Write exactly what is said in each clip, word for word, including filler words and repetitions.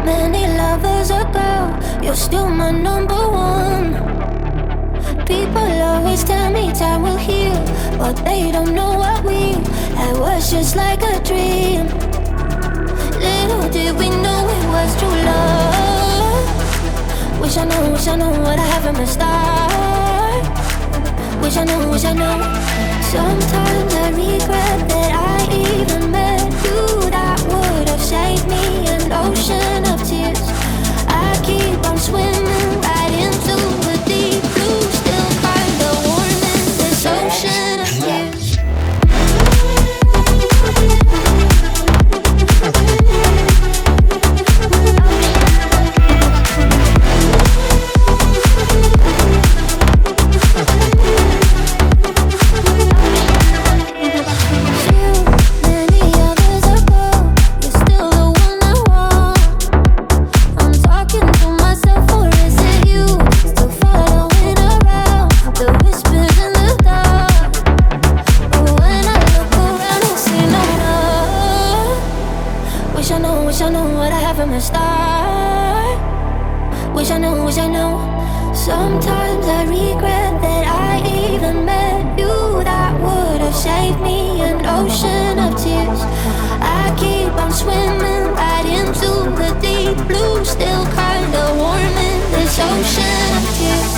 Many lovers ago, you're still my number one. People always tell me time will heal, but they don't know what we had was just like a dream. Little did we know it was true love. Wish I knew, wish I knew what I have from the start. Wish I knew, wish I knew. Sometimes I regret that I even met you. That would have saved me an ocean of tears. I keep on swimming right into the deep blue, still kinda warm in this ocean of tears. Sometimes I regret that I even met you. That would have saved me an ocean of tears. I keep on swimming right into the deep blue, still kinda warm in this ocean of tears.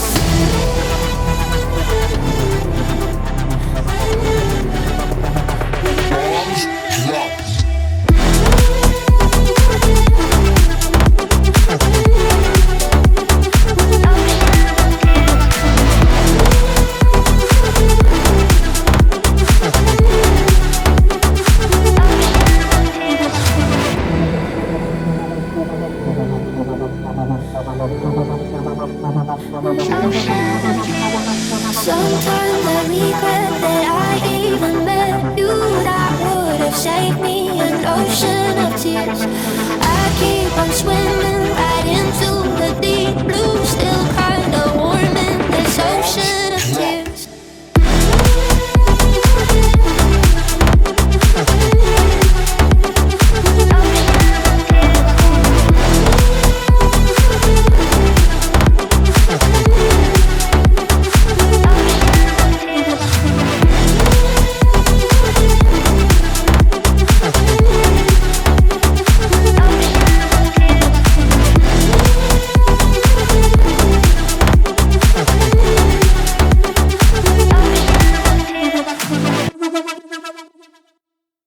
Sometimes I regret that I even met you. That would have saved me an ocean of tears. I keep on swimming right into the deep blue, still kinda warm in this ocean.